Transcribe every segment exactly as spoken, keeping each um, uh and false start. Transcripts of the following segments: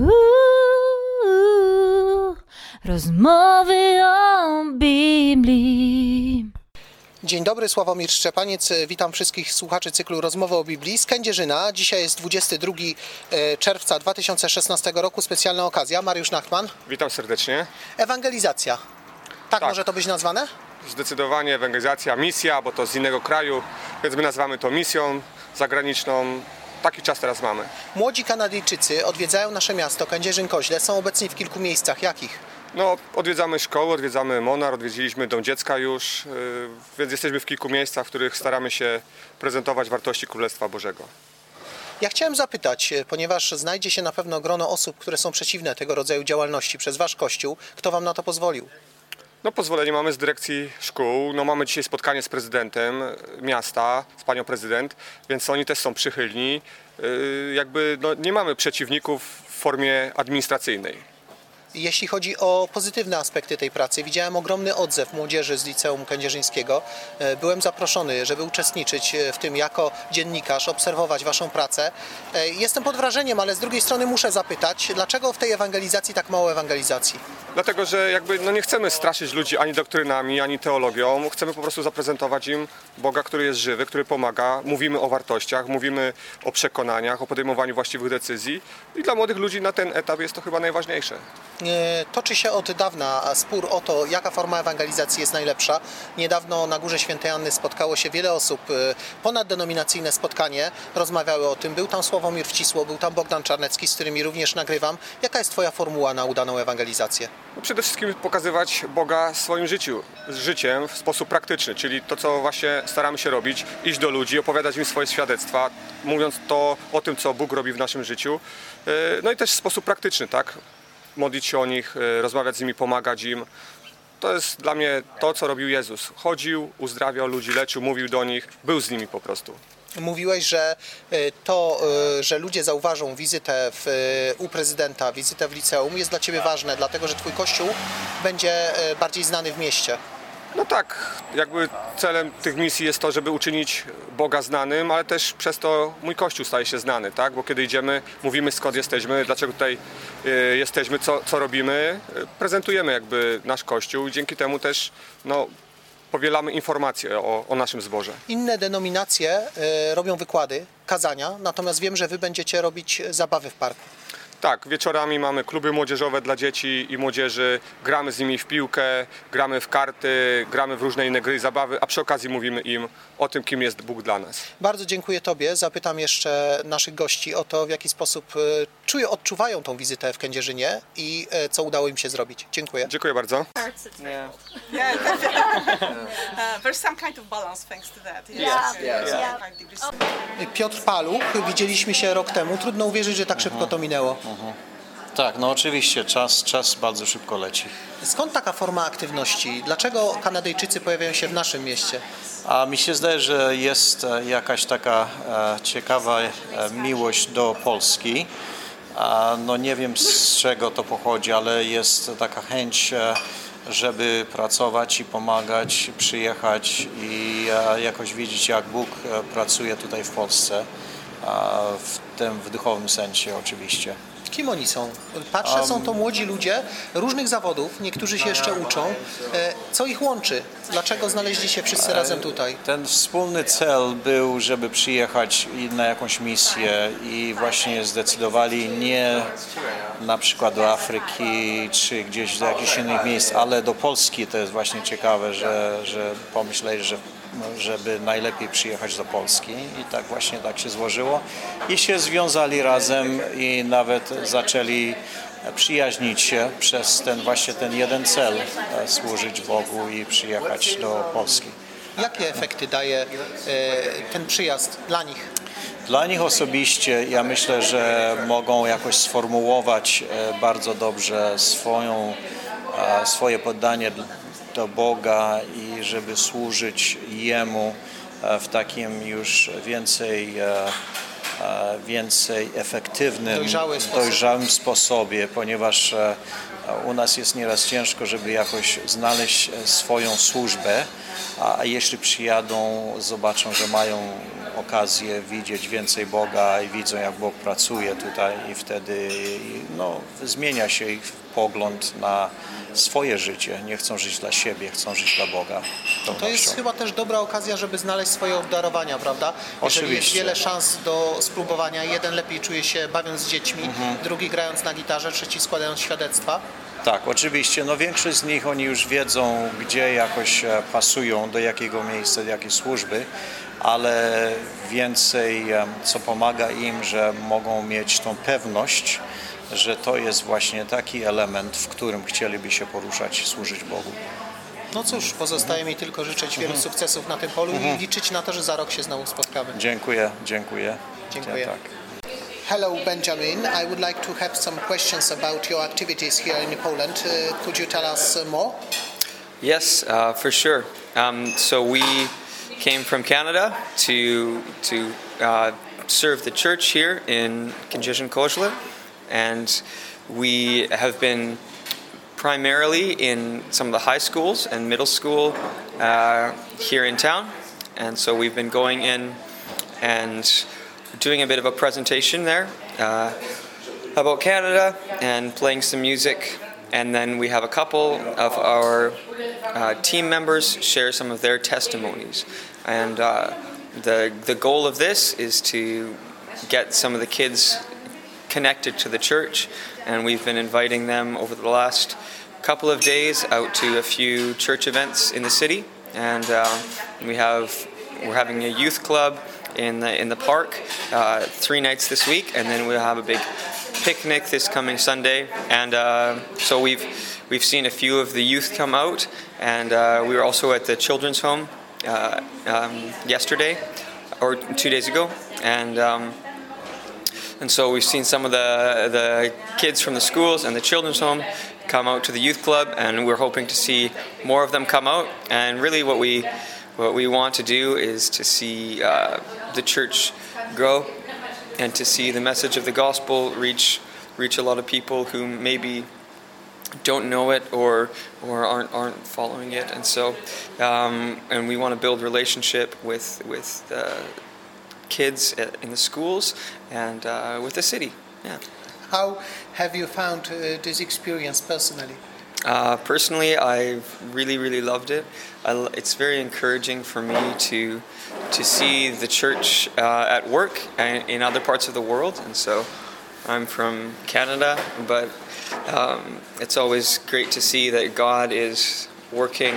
Uuu, rozmowy o Biblii. Dzień dobry, Sławomir Szczepaniec. Witam wszystkich słuchaczy cyklu Rozmowy o Biblii z Kędzierzyna. Dzisiaj jest dwudziestego drugiego czerwca dwa tysiące szesnastego roku, specjalna okazja. Mariusz Nachtman. Witam serdecznie. Ewangelizacja. Tak, Tak. może to być nazwane? Zdecydowanie ewangelizacja, misja, bo to z innego kraju, więc my nazywamy to misją zagraniczną. Taki czas teraz mamy. Młodzi Kanadyjczycy odwiedzają nasze miasto Kędzierzyn-Koźle. Są obecni w kilku miejscach. Jakich? No, odwiedzamy szkoły, odwiedzamy Monar, odwiedziliśmy Dom Dziecka już, yy, więc jesteśmy w kilku miejscach, w których staramy się prezentować wartości Królestwa Bożego. Ja chciałem zapytać, ponieważ znajdzie się na pewno grono osób, które są przeciwne tego rodzaju działalności przez Wasz Kościół. Kto Wam na to pozwolił? No, pozwolenie mamy z dyrekcji szkół. No, mamy dzisiaj spotkanie z prezydentem miasta, z panią prezydent, więc oni też są przychylni. Yy, jakby no, nie mamy przeciwników w formie administracyjnej. Jeśli chodzi o pozytywne aspekty tej pracy, widziałem ogromny odzew młodzieży z Liceum Kędzierzyńskiego. Byłem zaproszony, żeby uczestniczyć w tym jako dziennikarz, obserwować Waszą pracę. Jestem pod wrażeniem, ale z drugiej strony muszę zapytać, dlaczego w tej ewangelizacji tak mało ewangelizacji? Dlatego, że jakby no nie chcemy straszyć ludzi ani doktrynami, ani teologią. Chcemy po prostu zaprezentować im Boga, który jest żywy, który pomaga. Mówimy o wartościach, mówimy o przekonaniach, o podejmowaniu właściwych decyzji. I dla młodych ludzi na ten etap jest to chyba najważniejsze. Toczy się od dawna spór o to, jaka forma ewangelizacji jest najlepsza. Niedawno na Górze Świętej Anny spotkało się wiele osób, ponaddenominacyjne spotkanie, rozmawiały o tym. Był tam Sławomir Wcisło, był tam Bogdan Czarnecki, z którymi również nagrywam. Jaka jest Twoja formuła na udaną ewangelizację? No przede wszystkim pokazywać Boga w swoim życiu, życiem w sposób praktyczny, czyli to, co właśnie staramy się robić, iść do ludzi, opowiadać im swoje świadectwa, mówiąc to o tym, co Bóg robi w naszym życiu. No i też w sposób praktyczny, tak? Modlić się o nich, rozmawiać z nimi, pomagać im. To jest dla mnie to, co robił Jezus. Chodził, uzdrawiał ludzi, leczył, mówił do nich, był z nimi po prostu. Mówiłeś, że to, że ludzie zauważą wizytę w, u prezydenta, wizytę w liceum jest dla Ciebie ważne, dlatego że Twój Kościół będzie bardziej znany w mieście. No tak, jakby celem tych misji jest to, żeby uczynić Boga znanym, ale też przez to mój Kościół staje się znany, tak? Bo kiedy idziemy, mówimy skąd jesteśmy, dlaczego tutaj y, jesteśmy, co, co robimy, y, prezentujemy jakby nasz Kościół i dzięki temu też no, powielamy informacje o, o naszym zborze. Inne denominacje y, robią wykłady, kazania, natomiast wiem, że Wy będziecie robić zabawy w parku. Tak, wieczorami mamy kluby młodzieżowe dla dzieci i młodzieży, gramy z nimi w piłkę, gramy w karty, gramy w różne inne gry i zabawy, a przy okazji mówimy im o tym, kim jest Bóg dla nas. Bardzo dziękuję Tobie. Zapytam jeszcze naszych gości o to, w jaki sposób czują, odczuwają tą wizytę w Kędzierzynie i co udało im się zrobić. Dziękuję. Dziękuję bardzo. Yeah. Yeah. uh, there's some kind of balance thanks to that. Yes. Yeah. Yeah. Yeah. Yeah. Piotr Paluch, widzieliśmy się rok temu. Trudno uwierzyć, że tak szybko to minęło. Tak, no oczywiście, czas, czas bardzo szybko leci. Skąd taka forma aktywności? Dlaczego Kanadyjczycy pojawiają się w naszym mieście? A mi się zdaje, że jest e, jakaś taka e, ciekawa e, miłość do Polski. A, no nie wiem, z czego to pochodzi, ale jest taka chęć, e, żeby pracować i pomagać, przyjechać i e, jakoś widzieć, jak Bóg e, pracuje tutaj w Polsce, a, w tym w duchowym sensie oczywiście. Kim oni są? Patrzę, są to młodzi ludzie różnych zawodów, niektórzy się jeszcze uczą. Co ich łączy? Dlaczego znaleźli się wszyscy razem tutaj? Ten wspólny cel był, żeby przyjechać na jakąś misję i właśnie zdecydowali nie na przykład do Afryki czy gdzieś do jakichś innych miejsc, ale do Polski. To jest właśnie ciekawe, że, że pomyśleli, że żeby najlepiej przyjechać do Polski i tak właśnie tak się złożyło i się związali razem i nawet zaczęli przyjaźnić się przez ten właśnie ten jeden cel, służyć Bogu i przyjechać do Polski. Jakie efekty daje ten przyjazd dla nich? Dla nich osobiście ja myślę, że mogą jakoś sformułować bardzo dobrze swoją, swoje poddanie do Boga i żeby służyć Jemu w takim już więcej, więcej efektywnym, Dojrzały sposób. dojrzałym sposobie, ponieważ U nas jest nieraz ciężko, żeby jakoś znaleźć swoją służbę, a jeśli przyjadą, zobaczą, że mają okazję widzieć więcej Boga i widzą, jak Bóg pracuje tutaj i wtedy no, zmienia się ich pogląd na swoje życie. Nie chcą żyć dla siebie, chcą żyć dla Boga. To jest chyba też dobra okazja, żeby znaleźć swoje obdarowania, prawda? Jeżeli Oczywiście. jest wiele szans do spróbowania, jeden lepiej czuje się bawiąc z dziećmi, Mhm. drugi grając na gitarze, trzeci składając świadectwa. Tak, oczywiście. No większość z nich oni już wiedzą, gdzie jakoś e, pasują, do jakiego miejsca, do jakiej służby, ale więcej, e, co pomaga im, że mogą mieć tą pewność, że to jest właśnie taki element, w którym chcieliby się poruszać, służyć Bogu. No cóż, pozostaje mi tylko życzyć wielu sukcesów na tym polu i liczyć na to, że za rok się znowu spotkamy. Dziękuję, dziękuję. Dziękuję. Tak. Hello, Benjamin. I would like to have some questions about your activities here in Poland. Uh, could you tell us uh, more? Yes, uh, for sure. Um, so we came from Canada to to uh, serve the church here in Kędzierzyn-Koźle, and we have been primarily in some of the high schools and middle school uh, here in town, and so we've been going in and doing a bit of a presentation there uh, about Canada and playing some music, and then we have a couple of our uh, team members share some of their testimonies, and uh, the the goal of this is to get some of the kids connected to the church, and we've been inviting them over the last couple of days out to a few church events in the city, and uh, we have we're having a youth club in the in the park uh, three nights this week, and then we'll have a big picnic this coming Sunday. And uh, so we've we've seen a few of the youth come out, and uh, we were also at the children's home uh, um, yesterday or two days ago, and. Um, And so we've seen some of the the kids from the schools and the children's home come out to the youth club, and we're hoping to see more of them come out. And really, what we what we want to do is to see uh, the church grow, and to see the message of the gospel reach reach a lot of people who maybe don't know it or or aren't aren't following it. And so, um, and we want to build relationship with with the kids in the schools and uh, with the city. Yeah. How have you found uh, this experience personally? Uh, personally, I've really, really loved it. I, it's very encouraging for me to to see the church uh, at work in other parts of the world. And so, I'm from Canada, but um, it's always great to see that God is working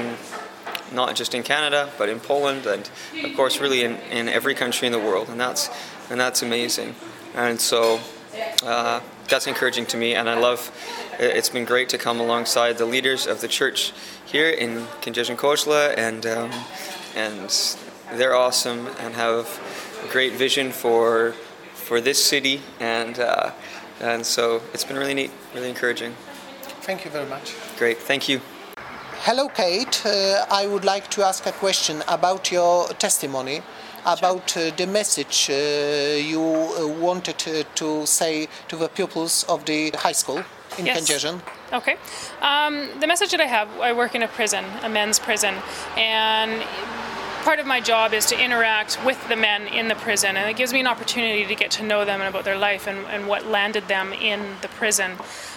not just in Canada, but in Poland, and of course, really in, in every country in the world, and that's and that's amazing. And so uh, that's encouraging to me, and I love. It's been great to come alongside the leaders of the church here in Kędzierzyn-Koźle, and um, and they're awesome and have a great vision for for this city, and uh, and so it's been really neat, really encouraging. Thank you very much. Great, thank you. Hello, Kate. Uh, I would like to ask a question about your testimony, about uh, the message uh, you uh, wanted to, to say to the pupils of the high school in Yes. Kędzierzyn. Okay. Um, the message that I have, I work in a prison, a men's prison, and part of my job is to interact with the men in the prison, and it gives me an opportunity to get to know them and about their life and, and what landed them in the prison.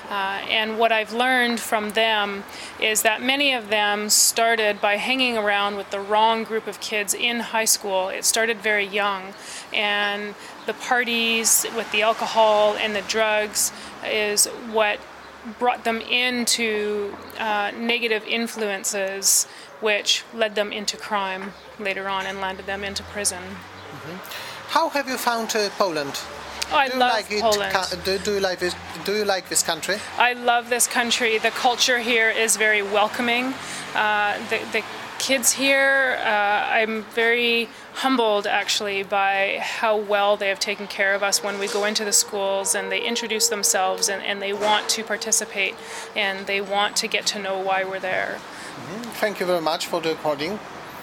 Uh, and what I've learned from them is that many of them started by hanging around with the wrong group of kids in high school. It started very young, and the parties with the alcohol and the drugs is what brought them into uh, negative influences, which led them into crime later on and landed them into prison. Mm-hmm. How have you found uh, Poland? Oh, I do you love like it? Poland. Ca- do, do you like this? Do you like this country? I love this country. The culture here is very welcoming. Uh, the, the kids here, uh, I'm very humbled actually by how well they have taken care of us when we go into the schools and they introduce themselves and, and they want to participate and they want to get to know why we're there. Mm-hmm. Thank you very much for the recording.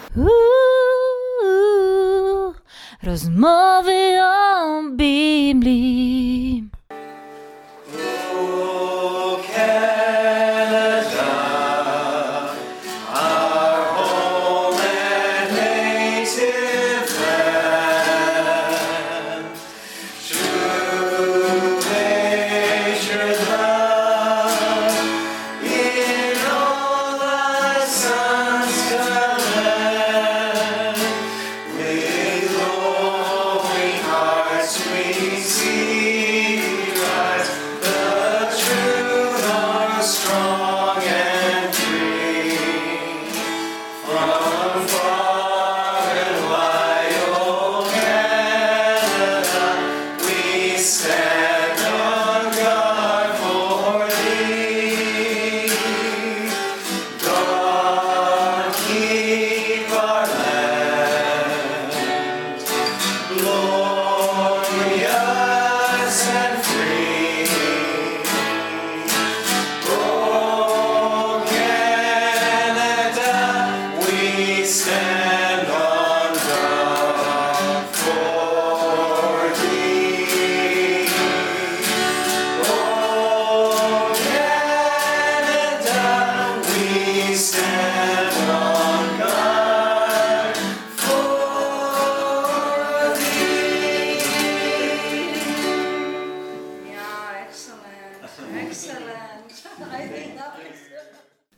Uuu, rozmowy o Biblii. Okay.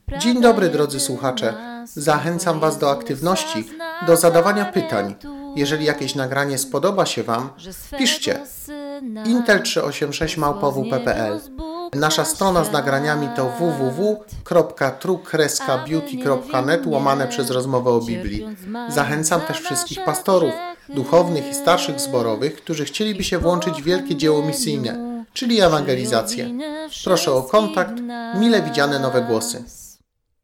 Dzień dobry, drodzy słuchacze. Zachęcam Was do aktywności, do zadawania pytań. Jeżeli jakieś nagranie spodoba się Wam, piszcie intel trzysta osiemdziesiąt sześć małpa w p kropka p l. Nasza strona z nagraniami to w w w kropka true beauty kropka net łamane przez rozmowę o Biblii. Zachęcam też wszystkich pastorów, duchownych i starszych zborowych, którzy chcieliby się włączyć w wielkie dzieło misyjne, czyli ewangelizację. Proszę o kontakt, mile widziane nowe głosy.